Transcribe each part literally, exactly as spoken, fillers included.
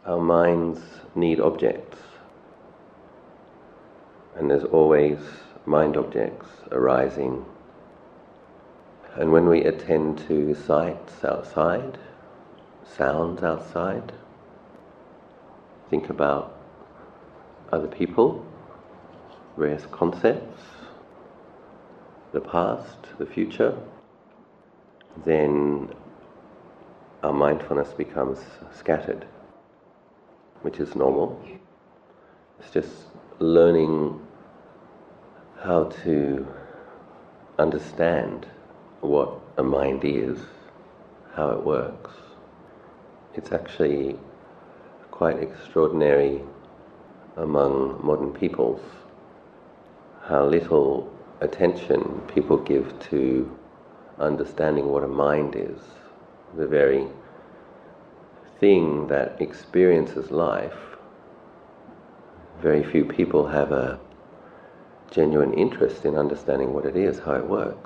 Our minds need objects, and there's always mind objects arising. And when we attend to sights outside, sounds outside, think about other people, various concepts, the past, the future, then our mindfulness becomes scattered, which is normal. It's just learning how to understand what a mind is, how it works. It's actually quite extraordinary among modern peoples how little attention people give to understanding what a mind is. The very thing that experiences life, very few people have a genuine interest in understanding what it is, how it works.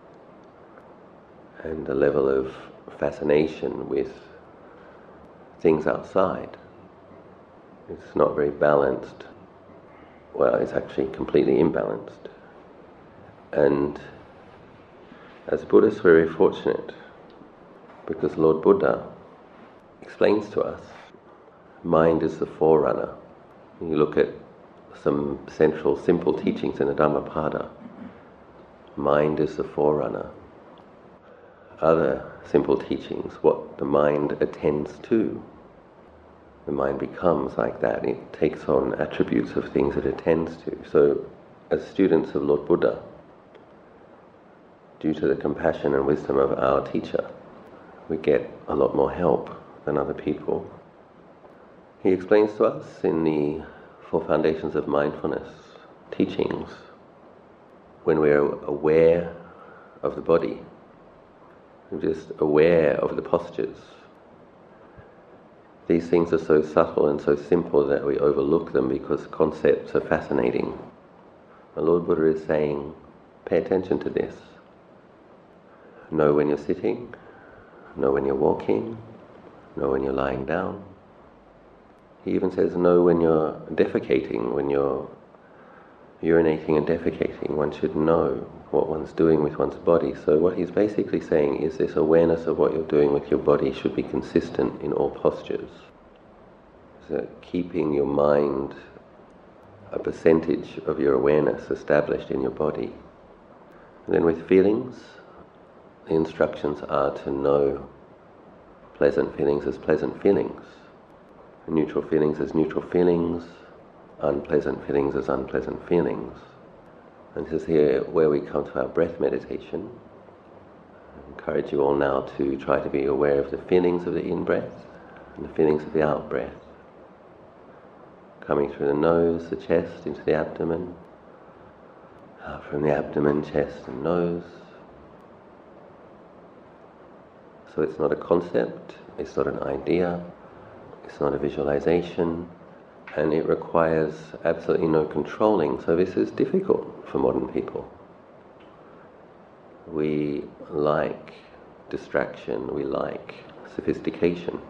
And the level of fascination with things outside, it's not very balanced. Well, it's actually completely imbalanced. And as Buddhists, we're very fortunate because Lord Buddha explains to us, mind is the forerunner. You look at some central simple teachings in the Dhammapada, mind is the forerunner. Other simple teachings, what the mind attends to. The mind becomes like that. It takes on attributes of things it attends to. So, as students of Lord Buddha, due to the compassion and wisdom of our teacher, we get a lot more help than other people. He explains to us in the Four Foundations of Mindfulness teachings, when we're aware of the body, we're just aware of the postures. These things are so subtle and so simple that we overlook them because concepts are fascinating. The Lord Buddha is saying, pay attention to this. Know when you're sitting, know when you're walking, know when you're lying down. He even says know when you're defecating, when you're urinating and defecating. One should know what one's doing with one's body. So what he's basically saying is this awareness of what you're doing with your body should be consistent in all postures. So keeping your mind a percentage of your awareness established in your body. And then with feelings, the instructions are to know pleasant feelings as pleasant feelings, neutral feelings as neutral feelings, unpleasant feelings as unpleasant feelings. And this is here where we come to our breath meditation. I encourage you all now to try to be aware of the feelings of the in-breath and the feelings of the out-breath. Coming through the nose, the chest, into the abdomen, out from the abdomen, chest and nose. So it's not a concept, it's not an idea, it's not a visualization, and it requires absolutely no controlling, so this is difficult for modern people. We like distraction, we like sophistication.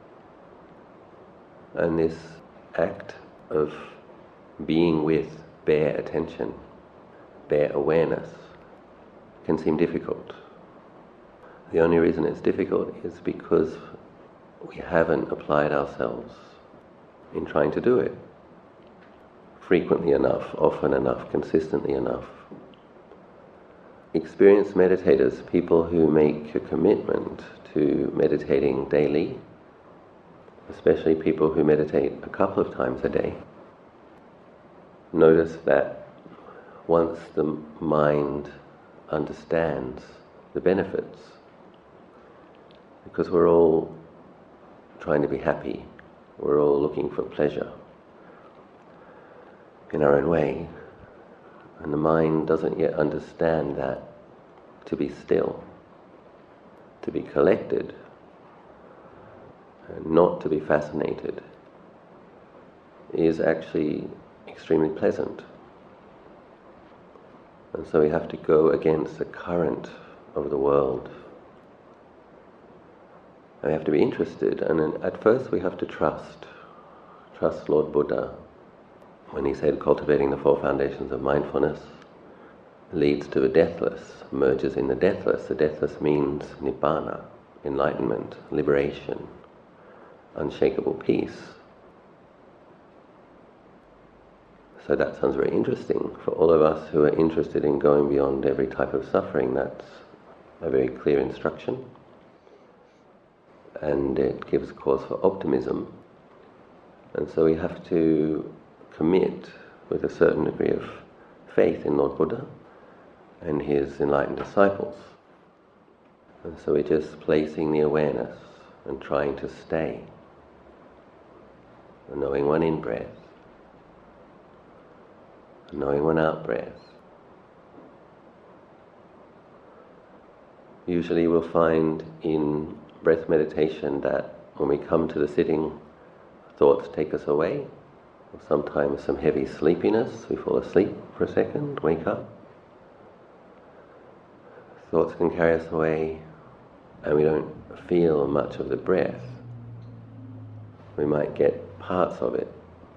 And this act of being with bare attention, bare awareness, can seem difficult. The only reason it's difficult is because we haven't applied ourselves in trying to do it frequently enough, often enough, consistently enough. Experienced meditators, people who make a commitment to meditating daily, especially people who meditate a couple of times a day, notice that once the mind understands the benefits, because we're all trying to be happy, we're all looking for pleasure in our own way, and the mind doesn't yet understand that to be still, to be collected, and not to be fascinated is actually extremely pleasant. And so we have to go against the current of the world. And we have to be interested, and then at first we have to trust. Trust Lord Buddha when he said cultivating the four foundations of mindfulness leads to the deathless, merges in the deathless. The deathless means nibbana, enlightenment, liberation, unshakable peace. So that sounds very interesting. For all of us who are interested in going beyond every type of suffering, that's a very clear instruction. And it gives cause for optimism. And so we have to commit with a certain degree of faith in Lord Buddha and his enlightened disciples. And so we're just placing the awareness and trying to stay, knowing one in-breath, knowing one out-breath. Usually we'll find in breath meditation that when we come to the sitting, thoughts take us away. Sometimes some heavy sleepiness, we fall asleep for a second, wake up. Thoughts can carry us away and we don't feel much of the breath. We might get parts of it.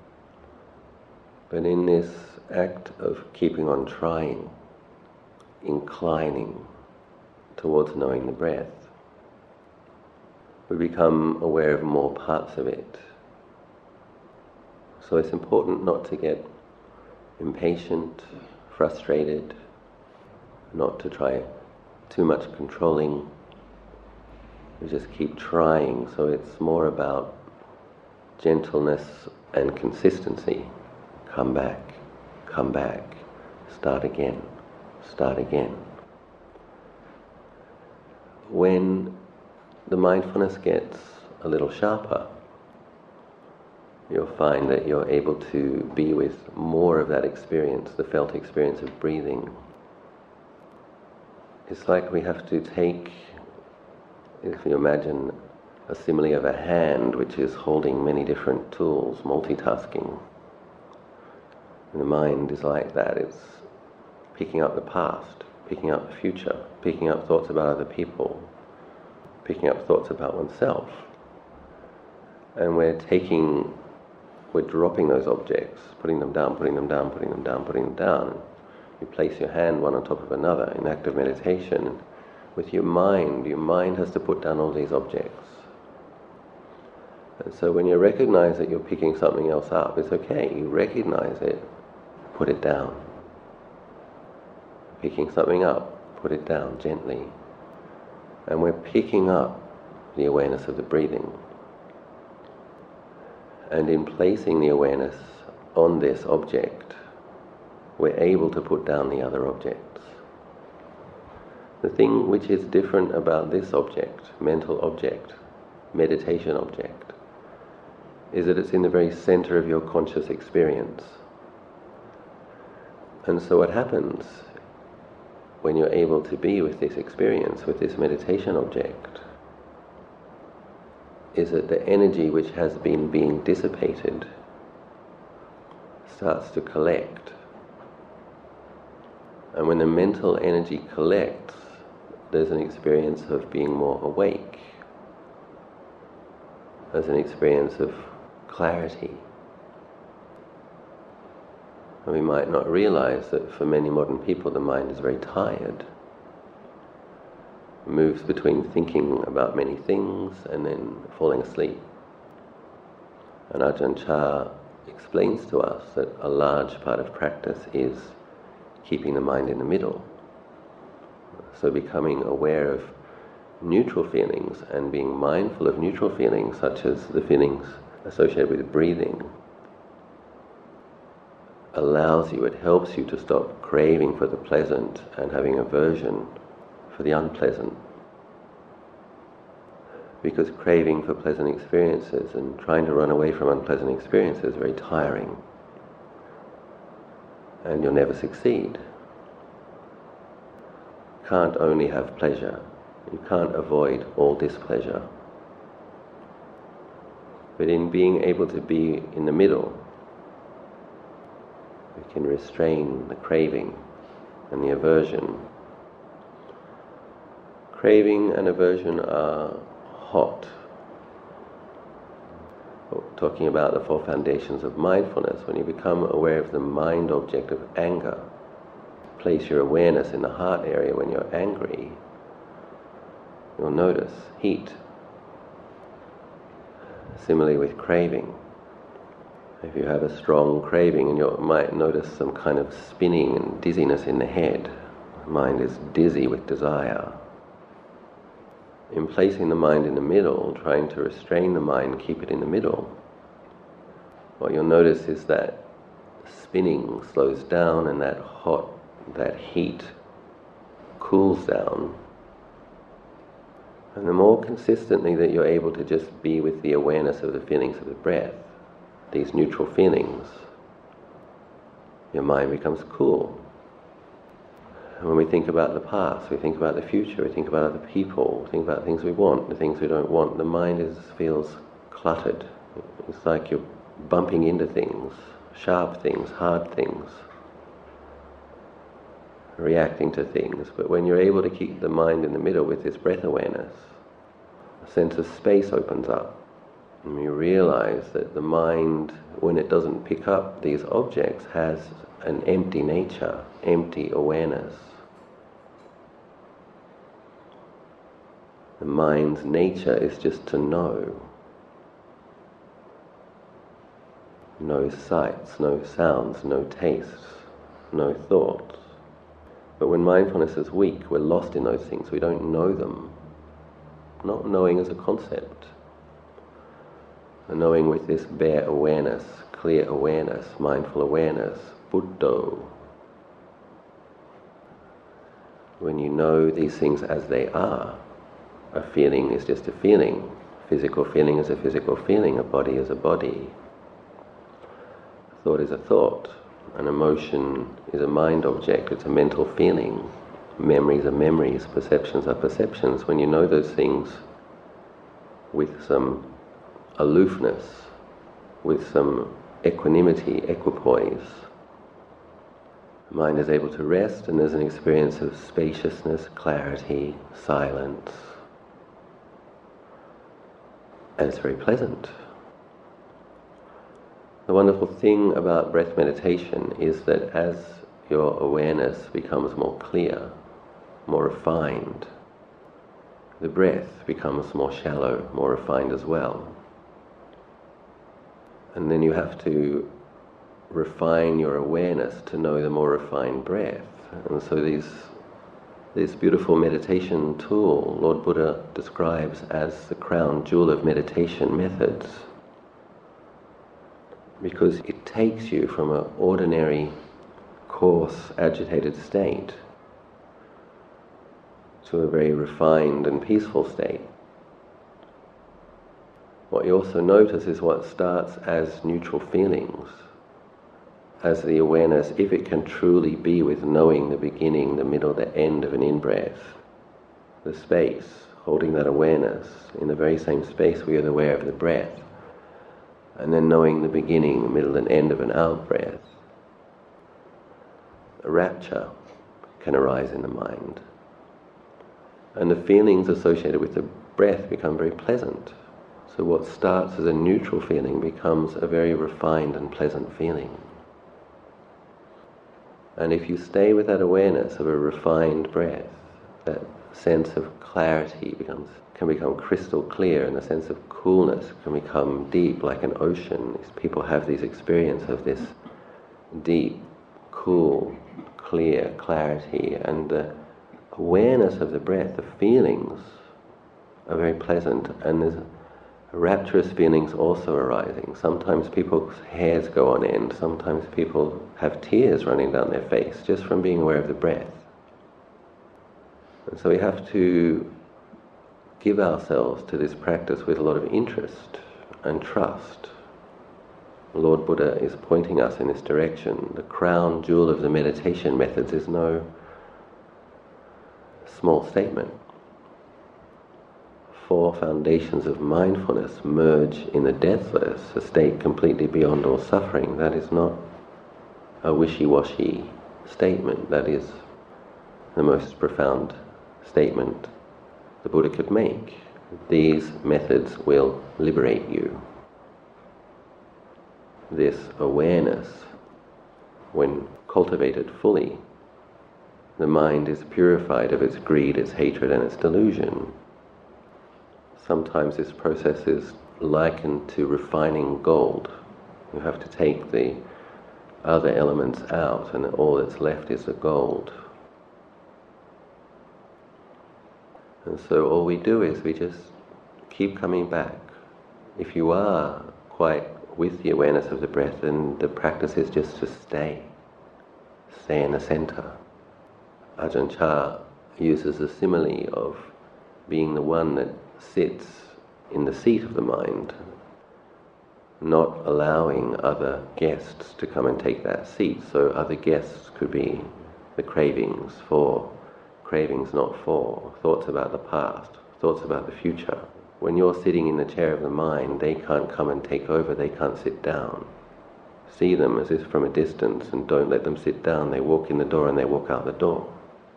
But in this act of keeping on trying, inclining towards knowing the breath, we become aware of more parts of it. So it's important not to get impatient, frustrated, not to try too much controlling. We just keep trying, so it's more about gentleness and consistency. Come back, come back, start again, start again. When the mindfulness gets a little sharper, you'll find that you're able to be with more of that experience, the felt experience of breathing. It's like we have to take, if you imagine a simile of a hand which is holding many different tools, multitasking. And the mind is like that. It's picking up the past, picking up the future, picking up thoughts about other people, picking up thoughts about oneself. And we're taking, we're dropping those objects, putting them down, putting them down, putting them down, putting them down. You place your hand one on top of another in active meditation. With your mind, your mind has to put down all these objects. And so when you recognize that you're picking something else up, it's okay, you recognize it, put it down. Picking something up, put it down gently. And we're picking up the awareness of the breathing. And in placing the awareness on this object, we're able to put down the other objects. The thing which is different about this object, mental object, meditation object, is that it's in the very center of your conscious experience. And so what happens when you're able to be with this experience, with this meditation object, is that the energy which has been being dissipated starts to collect. And when the mental energy collects, there's an experience of being more awake. There's an experience of clarity. And we might not realize that for many modern people the mind is very tired. It moves between thinking about many things and then falling asleep. And Ajahn Chah explains to us that a large part of practice is keeping the mind in the middle. So becoming aware of neutral feelings and being mindful of neutral feelings, such as the feelings associated with breathing, allows you, it helps you to stop craving for the pleasant and having aversion for the unpleasant. Because craving for pleasant experiences and trying to run away from unpleasant experiences is very tiring. And you'll never succeed. You can't only have pleasure. You can't avoid all displeasure. But in being able to be in the middle, we can restrain the craving and the aversion. Craving and aversion are hot. Talking about the four foundations of mindfulness, when you become aware of the mind object of anger, place your awareness in the heart area when you're angry, you'll notice heat. Similarly with craving. If you have a strong craving, and you might notice some kind of spinning and dizziness in the head, the mind is dizzy with desire. In placing the mind in the middle, trying to restrain the mind, keep it in the middle, what you'll notice is that spinning slows down and that hot, that heat cools down. And the more consistently that you're able to just be with the awareness of the feelings of the breath, these neutral feelings, your mind becomes cool. And when we think about the past, we think about the future, we think about other people, we think about the things we want, the things we don't want, the mind is, feels cluttered. It's like you're bumping into things, sharp things, hard things, reacting to things. But when you're able to keep the mind in the middle with this breath awareness, a sense of space opens up. And you realize that the mind, when it doesn't pick up these objects, has an empty nature, empty awareness. The mind's nature is just to know. No sights, no sounds, no tastes, no thoughts. But when mindfulness is weak, we're lost in those things. We don't know them. Not knowing as a concept. And knowing with this bare awareness, clear awareness, mindful awareness, Buddho. When you know these things as they are, a feeling is just a feeling, physical feeling is a physical feeling, a body is a body, a thought is a thought, an emotion is a mind object, it's a mental feeling, memories are memories, perceptions are perceptions. When you know those things with some aloofness, with some equanimity, equipoise, the mind is able to rest, and there's an experience of spaciousness, clarity, silence, and it's very pleasant. The wonderful thing about breath meditation is that as your awareness becomes more clear, more refined, the breath becomes more shallow, more refined as well. And then you have to refine your awareness to know the more refined breath. And so these, this beautiful meditation tool, Lord Buddha describes as the crown jewel of meditation methods, because it takes you from an ordinary, coarse, agitated state to a very refined and peaceful state. What you also notice is what starts as neutral feelings, as the awareness, if it can truly be with knowing the beginning, the middle, the end of an in-breath, the space, holding that awareness in the very same space we are aware of the breath, and then knowing the beginning, the middle, and end of an out-breath, a rapture can arise in the mind. And the feelings associated with the breath become very pleasant. So what starts as a neutral feeling becomes a very refined and pleasant feeling. And if you stay with that awareness of a refined breath, that sense of clarity becomes can become crystal clear, and the sense of coolness can become deep like an ocean. People have these experiences of this deep, cool, clear clarity, and the awareness of the breath, the feelings are very pleasant, and there's rapturous feelings also arising. Sometimes people's hairs go on end, sometimes people have tears running down their face just from being aware of the breath. And so we have to give ourselves to this practice with a lot of interest and trust. Lord Buddha is pointing us in this direction. The crown jewel of the meditation methods is no small statement. Four foundations of mindfulness merge in the deathless, a state completely beyond all suffering. That is not a wishy-washy statement. That is the most profound statement the Buddha could make. These methods will liberate you. This awareness, when cultivated fully, the mind is purified of its greed, its hatred, and its delusion. Sometimes this process is likened to refining gold. You have to take the other elements out, and all that's left is the gold. And so all we do is we just keep coming back. If you are quite with the awareness of the breath, then the practice is just to stay. Stay in the center. Ajahn Chah uses the simile of being the one that sits in the seat of the mind, not allowing other guests to come and take that seat. So other guests could be the cravings for, cravings not for, thoughts about the past, thoughts about the future. When you're sitting in the chair of the mind, they can't come and take over, they can't sit down. See them as if from a distance and don't let them sit down. They walk in the door and they walk out the door.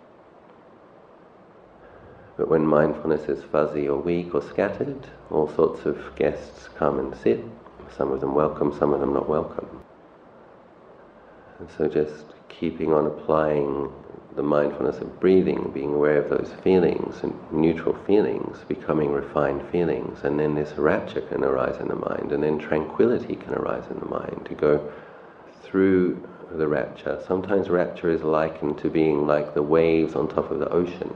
But when mindfulness is fuzzy or weak or scattered, all sorts of guests come and sit. Some of them welcome, some of them not welcome. And so just keeping on applying the mindfulness of breathing, being aware of those feelings and neutral feelings, becoming refined feelings, and then this rapture can arise in the mind, and then tranquility can arise in the mind, to go through the rapture. Sometimes rapture is likened to being like the waves on top of the ocean.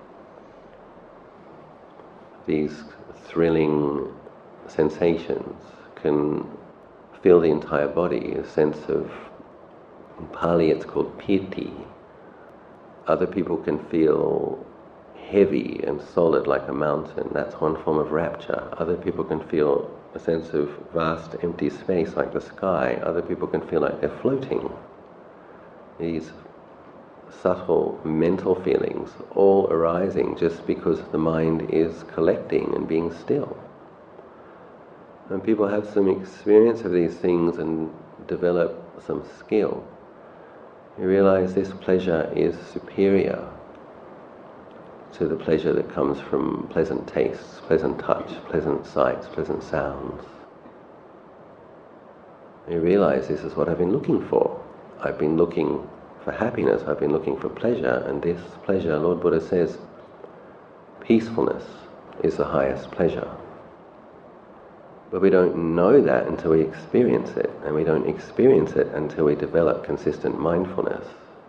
These thrilling sensations can fill the entire body, a sense of, in Pali it's called piti. Other people can feel heavy and solid like a mountain. That's one form of rapture. Other people can feel a sense of vast empty space like the sky. Other people can feel like they're floating. These subtle mental feelings all arising just because the mind is collecting and being still. When people have some experience of these things and develop some skill, you realize this pleasure is superior to the pleasure that comes from pleasant tastes, pleasant touch, pleasant sights, pleasant sounds. You realize this is what I've been looking for. I've been looking for happiness, I've been looking for pleasure, and this pleasure, Lord Buddha says, peacefulness is the highest pleasure. But we don't know that until we experience it, and we don't experience it until we develop consistent mindfulness.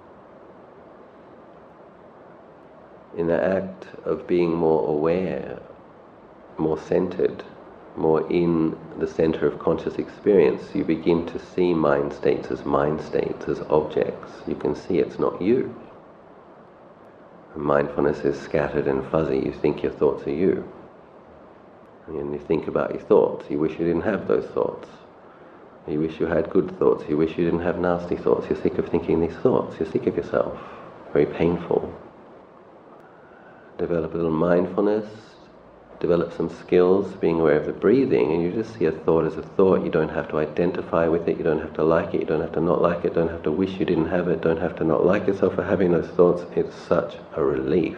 In the act of being more aware, more centered, more in the center of conscious experience, you begin to see mind states as mind states, as objects. You can see it's not you. Mindfulness is scattered and fuzzy. You think your thoughts are you. And you think about your thoughts. You wish you didn't have those thoughts. You wish you had good thoughts. You wish you didn't have nasty thoughts. You're sick of thinking these thoughts. You're sick of yourself. Very painful. Develop a little mindfulness. Develop some skills, being aware of the breathing, and you just see a thought as a thought. You don't have to identify with it. You don't have to like it. You don't have to not like it. Don't have to wish you didn't have it. Don't have to not like yourself for having those thoughts. It's such a relief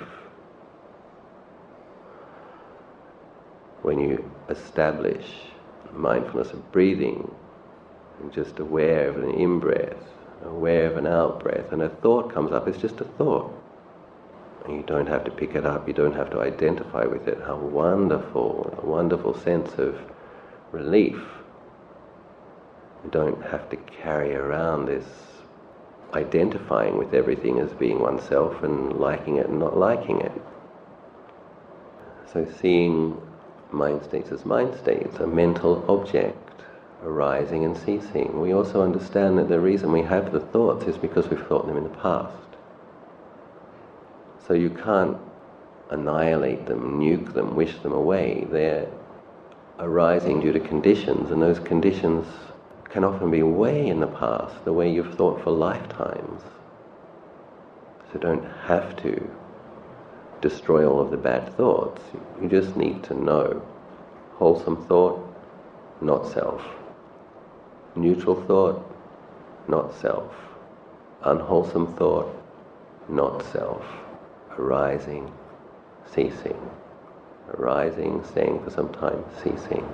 when you establish mindfulness of breathing, and just aware of an in-breath, aware of an out-breath, and a thought comes up. It's just a thought. You don't have to pick it up, you don't have to identify with it. How wonderful, a wonderful sense of relief. You don't have to carry around this identifying with everything as being oneself and liking it and not liking it. So seeing mind states as mind states, a mental object arising and ceasing. We also understand that the reason we have the thoughts is because we've thought them in the past. So you can't annihilate them, nuke them, wish them away. They're arising due to conditions, and those conditions can often be way in the past, the way you've thought for lifetimes. So you don't have to destroy all of the bad thoughts. You just need to know wholesome thought, not self. Neutral thought, not self. Unwholesome thought, not self. Arising, ceasing, arising, staying for some time, ceasing.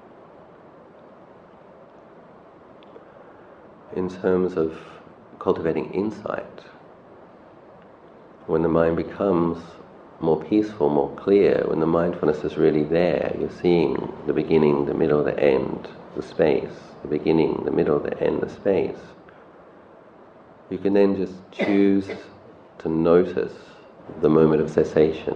In terms of cultivating insight, when the mind becomes more peaceful, more clear, when the mindfulness is really there, you're seeing the beginning, the middle, the end, the space, the beginning, the middle, the end, the space. You can then just choose to notice the moment of cessation.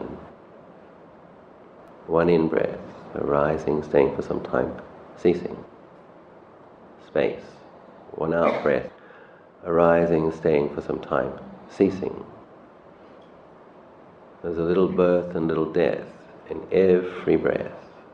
One in-breath, arising, staying for some time, ceasing. Space. One out-breath, arising, staying for some time, ceasing. There's a little birth and little death in every breath.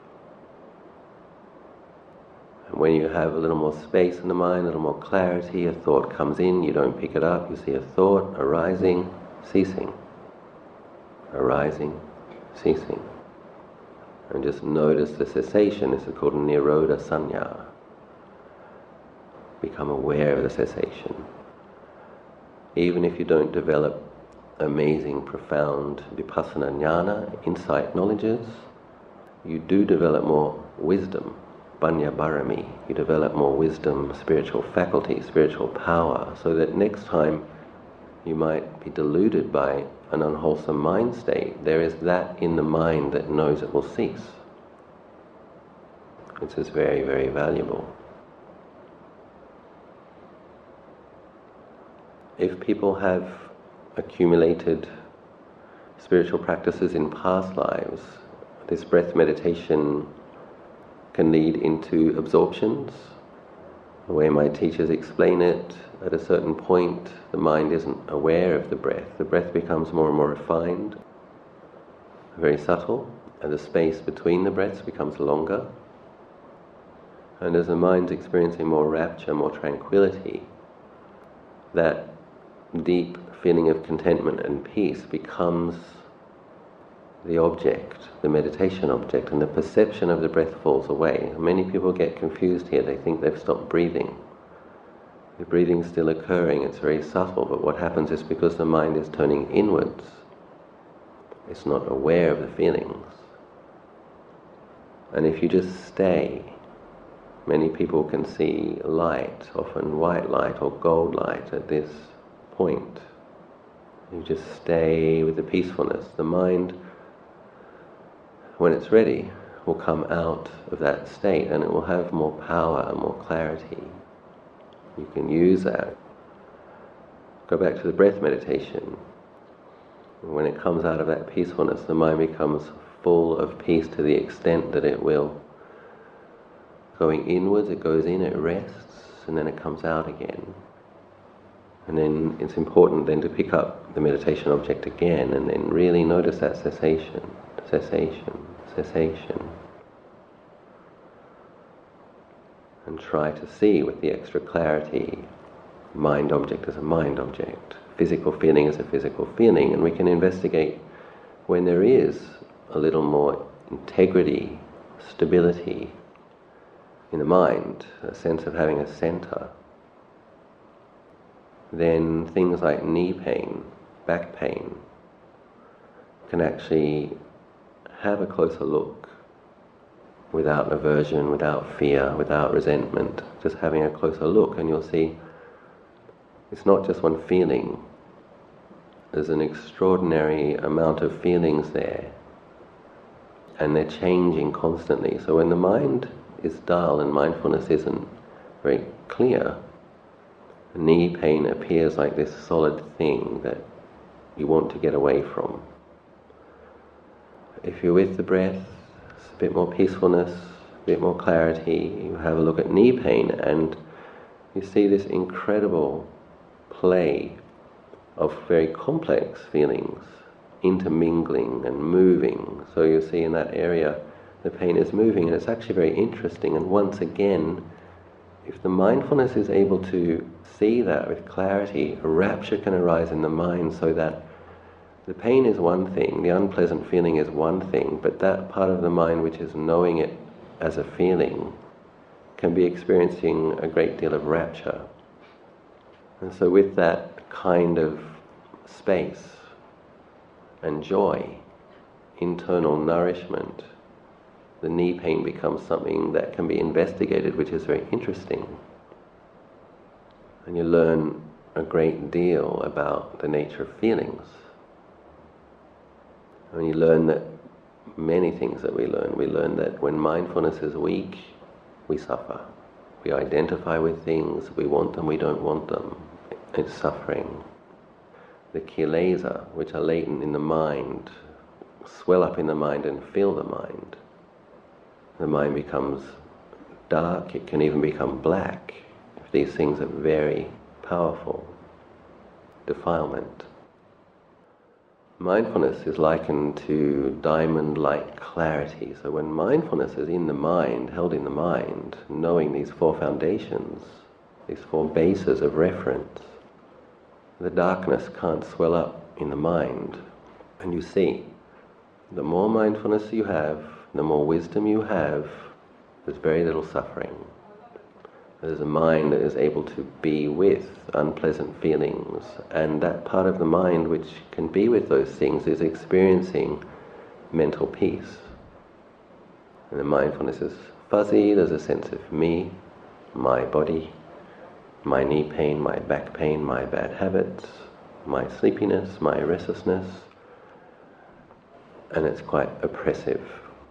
And when you have a little more space in the mind, a little more clarity, a thought comes in, you don't pick it up, you see a thought arising, ceasing. Arising, ceasing. And just notice the cessation. This is called Nirodha Sanya. Become aware of the cessation. Even if you don't develop amazing, profound vipassana jnana, insight knowledges, you do develop more wisdom, panya barami. You develop more wisdom, spiritual faculty, spiritual power, so that next time you might be deluded by an unwholesome mind state, there is that in the mind that knows it will cease. This is very, very valuable. If people have accumulated spiritual practices in past lives, this breath meditation can lead into absorptions. The way my teachers explain it, at a certain point the mind isn't aware of the breath. The breath becomes more and more refined, very subtle, and the space between the breaths becomes longer. And as the mind's experiencing more rapture, more tranquility, that deep feeling of contentment and peace becomes the object, the meditation object, and the perception of the breath falls away. Many people get confused here. They think they've stopped breathing. The breathing's still occurring, it's very subtle, but what happens is because the mind is turning inwards, it's not aware of the feelings. And if you just stay, many people can see light, often white light or gold light at this point. You just stay with the peacefulness. The mind, when it's ready, will come out of that state and it will have more power and more clarity. You can use that. Go back to the breath meditation. When it comes out of that peacefulness, the mind becomes full of peace to the extent that it will. Going inwards, it goes in, it rests, and then it comes out again. And then it's important then to pick up the meditation object again and then really notice that cessation, cessation, cessation. And try to see with the extra clarity, mind object as a mind object, physical feeling as a physical feeling, and we can investigate when there is a little more integrity, stability in the mind, a sense of having a center, then things like knee pain, back pain, can actually have a closer look without aversion, without fear, without resentment, just having a closer look, and you'll see it's not just one feeling. There's an extraordinary amount of feelings there, and they're changing constantly. So when the mind is dull and mindfulness isn't very clear, knee pain appears like this solid thing that you want to get away from. If you're with the breath, a bit more peacefulness, a bit more clarity, you have a look at knee pain and you see this incredible play of very complex feelings intermingling and moving. So you see in that area the pain is moving, and it's actually very interesting. And once again, if the mindfulness is able to see that with clarity, a rapture can arise in the mind, so that the pain is one thing, the unpleasant feeling is one thing, but that part of the mind which is knowing it as a feeling can be experiencing a great deal of rapture. And so with that kind of space and joy internal nourishment, the knee pain becomes something that can be investigated, which is very interesting. And you learn a great deal about the nature of feelings. And you learn that many things that we learn. We learn that when mindfulness is weak, we suffer. We identify with things, we want them, we don't want them. It's suffering. The kilesa, which are latent in the mind, swell up in the mind and fill the mind. The mind becomes dark, it can even become black. These things are very powerful. Defilement. Mindfulness is likened to diamond-like clarity. So when mindfulness is in the mind, held in the mind, knowing these four foundations, these four bases of reference, the darkness can't swell up in the mind. And you see, the more mindfulness you have, the more wisdom you have, there's very little suffering. There's a mind that is able to be with unpleasant feelings, and that part of the mind which can be with those things is experiencing mental peace. And the mindfulness is fuzzy, there's a sense of me, my body, my knee pain, my back pain, my bad habits, my sleepiness, my restlessness, and it's quite oppressive.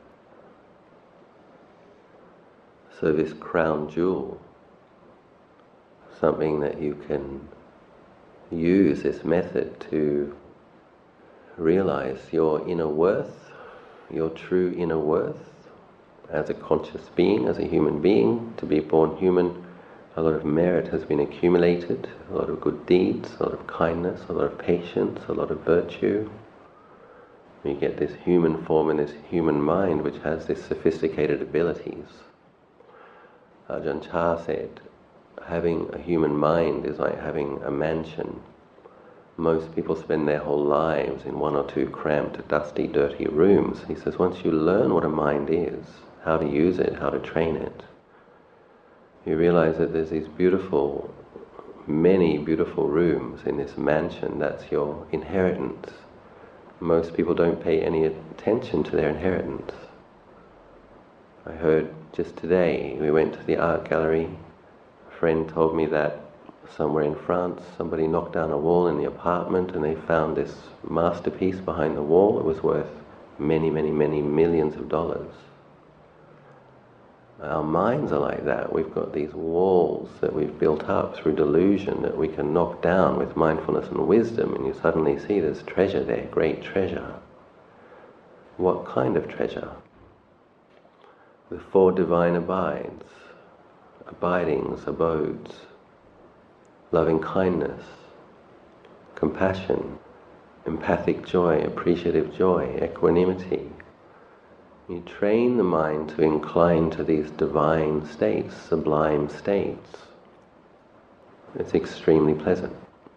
So this crown jewel, something that you can use this method to realize your inner worth, your true inner worth as a conscious being, as a human being. To be born human, a lot of merit has been accumulated, a lot of good deeds, a lot of kindness, a lot of patience, a lot of virtue. You get this human form and this human mind which has these sophisticated abilities. Ajahn Chah said, having a human mind is like having a mansion. Most people spend their whole lives in one or two cramped, dusty, dirty rooms. He says, once you learn what a mind is, how to use it, how to train it, you realize that there's these beautiful, many beautiful rooms in this mansion. That's your inheritance. Most people don't pay any attention to their inheritance. I heard just today, we went to the art gallery. A friend told me that somewhere in France, somebody knocked down a wall in the apartment and they found this masterpiece behind the wall. It was worth many, many, many millions of dollars. Our minds are like that. We've got these walls that we've built up through delusion that we can knock down with mindfulness and wisdom, and you suddenly see there's treasure there, great treasure. What kind of treasure? The four divine abides, abidings, abodes, loving kindness, compassion, empathic joy, appreciative joy, equanimity. You train the mind to incline to these divine states, sublime states. It's extremely pleasant.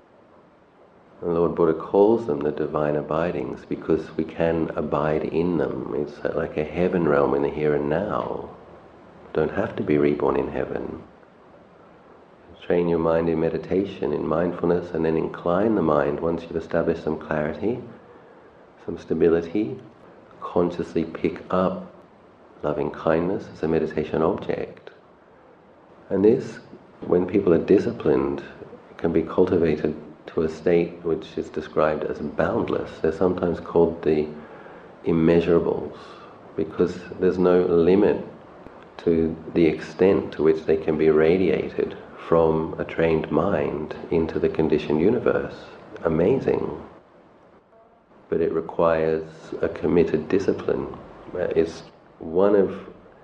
The Lord Buddha calls them the divine abidings because we can abide in them. It's like a heaven realm in the here and now. You don't have to be reborn in heaven. Train your mind in meditation, in mindfulness, and then incline the mind once you've established some clarity, some stability. Consciously pick up loving kindness as a meditation object. And this, when people are disciplined, can be cultivated to a state which is described as boundless. They're sometimes called the immeasurables, because there's no limit to the extent to which they can be radiated from a trained mind into the conditioned universe. Amazing. But it requires a committed discipline. It's one of,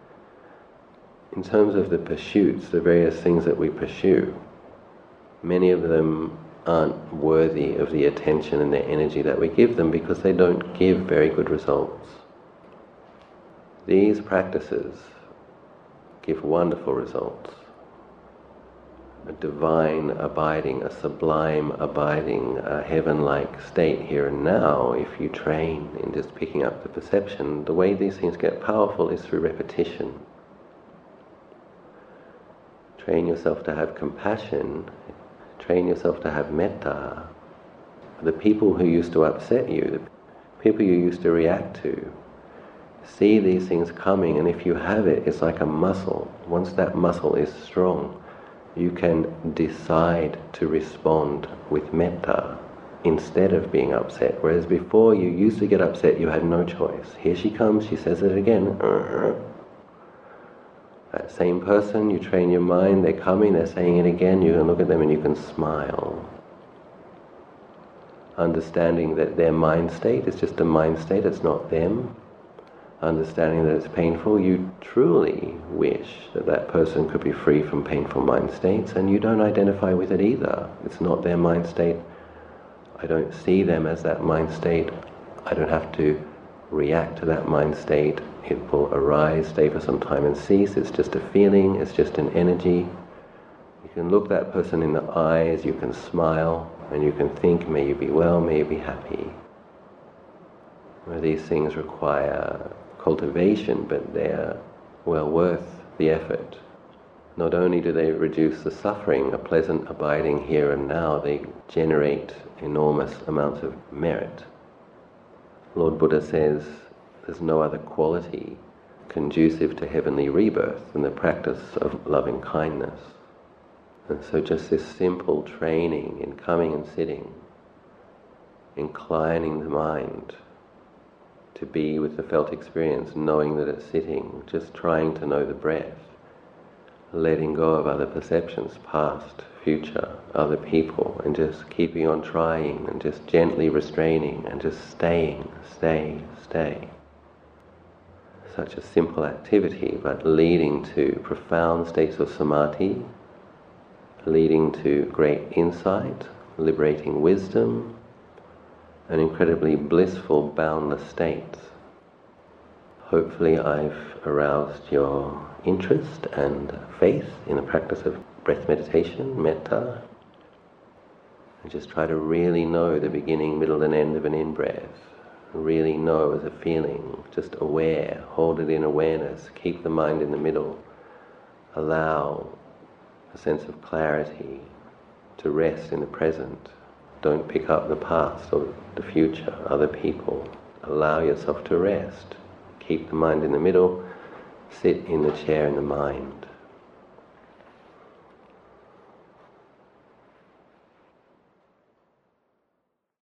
in terms of the pursuits, the various things that we pursue, many of them aren't worthy of the attention and the energy that we give them because they don't give very good results. These practices give wonderful results. A divine abiding, a sublime abiding, a heaven-like state here and now, if you train in just picking up the perception. The way these things get powerful is through repetition. Train yourself to have compassion, train yourself to have metta. The people who used to upset you, people you used to react to. See these things coming, and if you have it, it's like a muscle. Once that muscle is strong, you can decide to respond with metta instead of being upset. Whereas before, you used to get upset, you had no choice. Here she comes, she says it again. That same person, you train your mind, they're coming, they're saying it again, you can look at them and you can smile. Understanding that their mind state is just a mind state, it's not them. Understanding that it's painful, you truly wish that that person could be free from painful mind states, and you don't identify with it either. It's not their mind state. I don't see them as that mind state. I don't have to react to that mind state. It will arise, stay for some time and cease. It's just a feeling, it's just an energy. You can look that person in the eyes, you can smile, and you can think, may you be well, may you be happy. Where these things require cultivation, but they're well worth the effort. Not only do they reduce the suffering, a pleasant abiding here and now, they generate enormous amounts of merit. Lord Buddha says there's no other quality conducive to heavenly rebirth than the practice of loving kindness. And so just this simple training in coming and sitting, inclining the mind to be with the felt experience, knowing that it's sitting, just trying to know the breath, letting go of other perceptions, past, future, other people, and just keeping on trying and just gently restraining and just staying, stay, stay. Such a simple activity, but leading to profound states of samadhi, leading to great insight, liberating wisdom, and incredibly blissful, boundless states. Hopefully I've aroused your interest and faith in the practice of breath meditation, metta, and just try to really know the beginning, middle and end of an in-breath. Really know as a feeling, just aware, hold it in awareness, keep the mind in the middle, allow a sense of clarity to rest in the present. Don't pick up the past or the future, other people. Allow yourself to rest. Keep the mind in the middle, sit in the chair in the mind.